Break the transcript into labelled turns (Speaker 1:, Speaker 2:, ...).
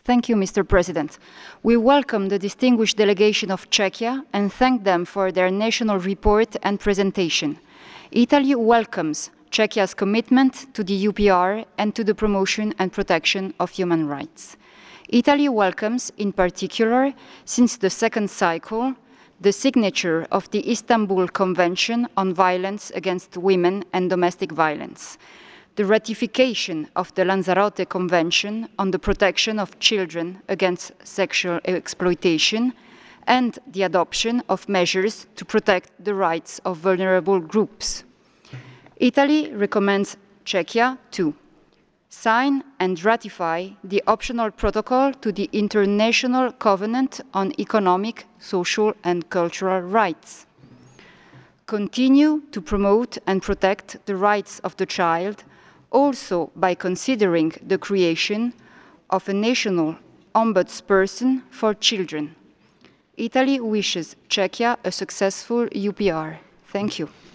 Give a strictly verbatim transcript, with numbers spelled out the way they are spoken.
Speaker 1: Thank you, Mister President. We welcome the distinguished delegation of Czechia and thank them for their national report and presentation. Italy welcomes Czechia's commitment to the U P R and to the promotion and protection of human rights. Italy welcomes, in particular, since the second cycle, the signature of the Istanbul Convention on Violence Against Women and Domestic Violence, the ratification of the Lanzarote Convention on the protection of children against sexual exploitation, and the adoption of measures to protect the rights of vulnerable groups. Italy recommends Czechia to sign and ratify the optional protocol to the International Covenant on Economic, Social and Cultural Rights, continue to promote and protect the rights of the child, also by considering the creation of a national ombudsperson for children. Italy wishes Czechia a successful U P R. Thank you.